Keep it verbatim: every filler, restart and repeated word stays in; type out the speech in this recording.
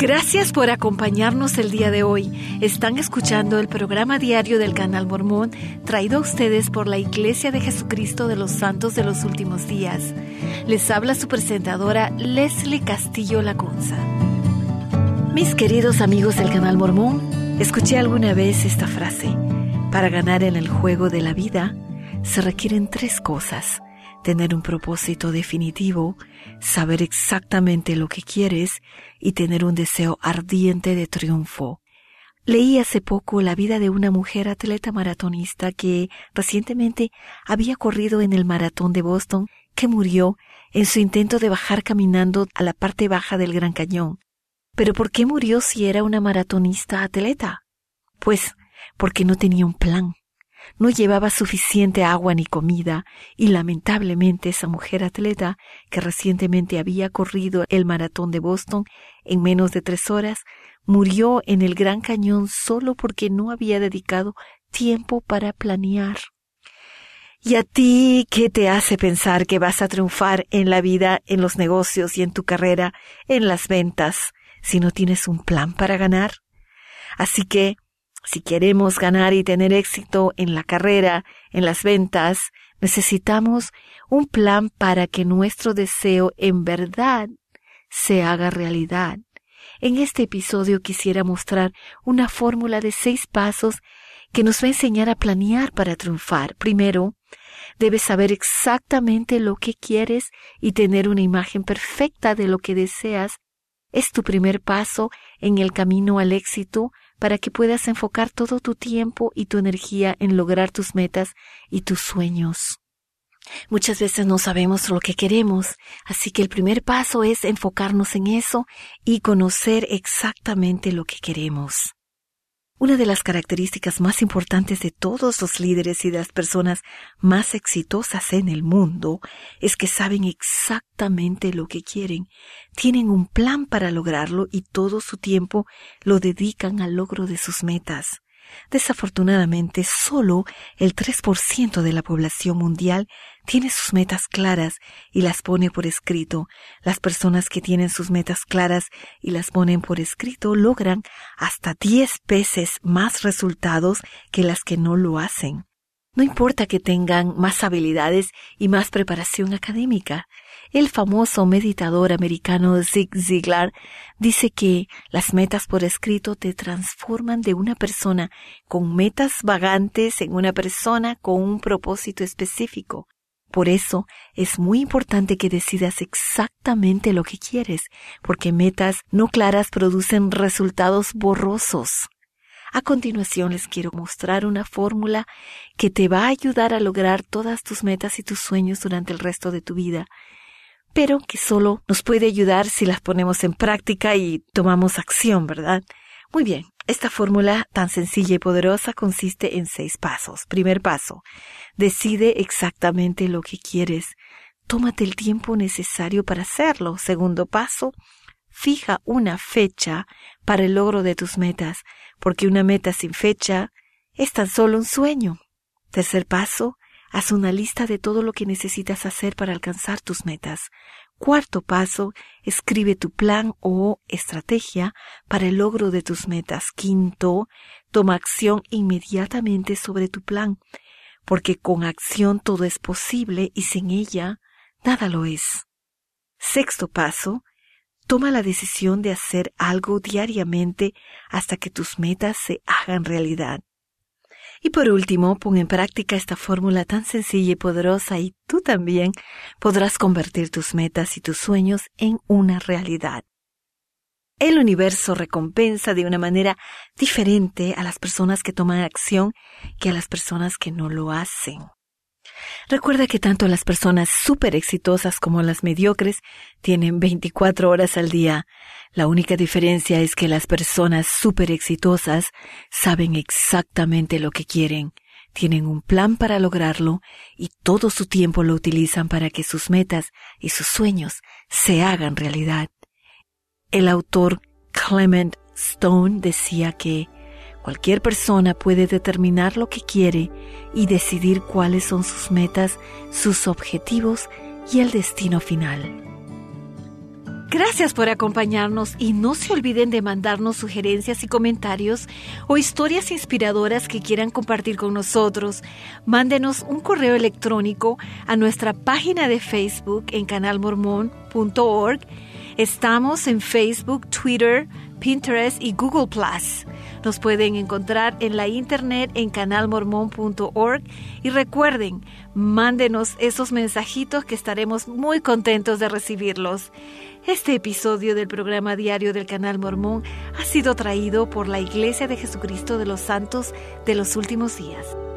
Gracias por acompañarnos el día de hoy. Están escuchando el programa diario del Canal Mormón, traído a ustedes por la Iglesia de Jesucristo de los Santos de los Últimos Días. Les habla su presentadora Leslie Castillo Lacunza. Mis queridos amigos del Canal Mormón, escuché alguna vez esta frase: para ganar en el juego de la vida se requieren tres cosas: tener un propósito definitivo, saber exactamente lo que quieres y tener un deseo ardiente de triunfo. Leí hace poco la vida de una mujer atleta maratonista que recientemente había corrido en el maratón de Boston, que murió en su intento de bajar caminando a la parte baja del Gran Cañón. ¿Pero por qué murió si era una maratonista atleta? Pues porque no tenía un plan. No llevaba suficiente agua ni comida y lamentablemente esa mujer atleta que recientemente había corrido el maratón de Boston en menos de tres horas murió en el Gran Cañón solo porque no había dedicado tiempo para planear. ¿Y a ti qué te hace pensar que vas a triunfar en la vida, en los negocios y en tu carrera, en las ventas, si no tienes un plan para ganar? Así que, si queremos ganar y tener éxito en la carrera, en las ventas, necesitamos un plan para que nuestro deseo en verdad se haga realidad. En este episodio quisiera mostrar una fórmula de seis pasos que nos va a enseñar a planear para triunfar. Primero, debes saber exactamente lo que quieres y tener una imagen perfecta de lo que deseas. Es tu primer paso en el camino al éxito para que puedas enfocar todo tu tiempo y tu energía en lograr tus metas y tus sueños. Muchas veces no sabemos lo que queremos, así que el primer paso es enfocarnos en eso y conocer exactamente lo que queremos. Una de las características más importantes de todos los líderes y de las personas más exitosas en el mundo es que saben exactamente lo que quieren, tienen un plan para lograrlo y todo su tiempo lo dedican al logro de sus metas. Desafortunadamente, solo el tres por ciento de la población mundial tiene sus metas claras y las pone por escrito. Las personas que tienen sus metas claras y las ponen por escrito logran hasta diez veces más resultados que las que no lo hacen. No importa que tengan más habilidades y más preparación académica. El famoso meditador americano Zig Ziglar dice que las metas por escrito te transforman de una persona con metas vagantes en una persona con un propósito específico. Por eso es muy importante que decidas exactamente lo que quieres, porque metas no claras producen resultados borrosos. A continuación les quiero mostrar una fórmula que te va a ayudar a lograr todas tus metas y tus sueños durante el resto de tu vida, pero que solo nos puede ayudar si las ponemos en práctica y tomamos acción, ¿verdad? Muy bien, esta fórmula tan sencilla y poderosa consiste en seis pasos. Primer paso, decide exactamente lo que quieres. Tómate el tiempo necesario para hacerlo. Segundo paso, fija una fecha para el logro de tus metas, porque una meta sin fecha es tan solo un sueño. Tercer paso, haz una lista de todo lo que necesitas hacer para alcanzar tus metas. Cuarto paso, escribe tu plan o estrategia para el logro de tus metas. Quinto, toma acción inmediatamente sobre tu plan, porque con acción todo es posible y sin ella nada lo es. Sexto paso, toma la decisión de hacer algo diariamente hasta que tus metas se hagan realidad. Y por último, pon en práctica esta fórmula tan sencilla y poderosa y tú también podrás convertir tus metas y tus sueños en una realidad. El universo recompensa de una manera diferente a las personas que toman acción que a las personas que no lo hacen. Recuerda que tanto las personas súper exitosas como las mediocres tienen veinticuatro horas al día. La única diferencia es que las personas súper exitosas saben exactamente lo que quieren, tienen un plan para lograrlo y todo su tiempo lo utilizan para que sus metas y sus sueños se hagan realidad. El autor Clement Stone decía que cualquier persona puede determinar lo que quiere y decidir cuáles son sus metas, sus objetivos y el destino final. Gracias por acompañarnos y no se olviden de mandarnos sugerencias y comentarios o historias inspiradoras que quieran compartir con nosotros. Mándenos un correo electrónico a nuestra página de Facebook en canal mormón punto org. Estamos en Facebook, Twitter, Pinterest y Google plus. Nos pueden encontrar en la internet en canal mormón punto org y recuerden, mándenos esos mensajitos que estaremos muy contentos de recibirlos. Este episodio del programa diario del Canal Mormón ha sido traído por la Iglesia de Jesucristo de los Santos de los Últimos Días.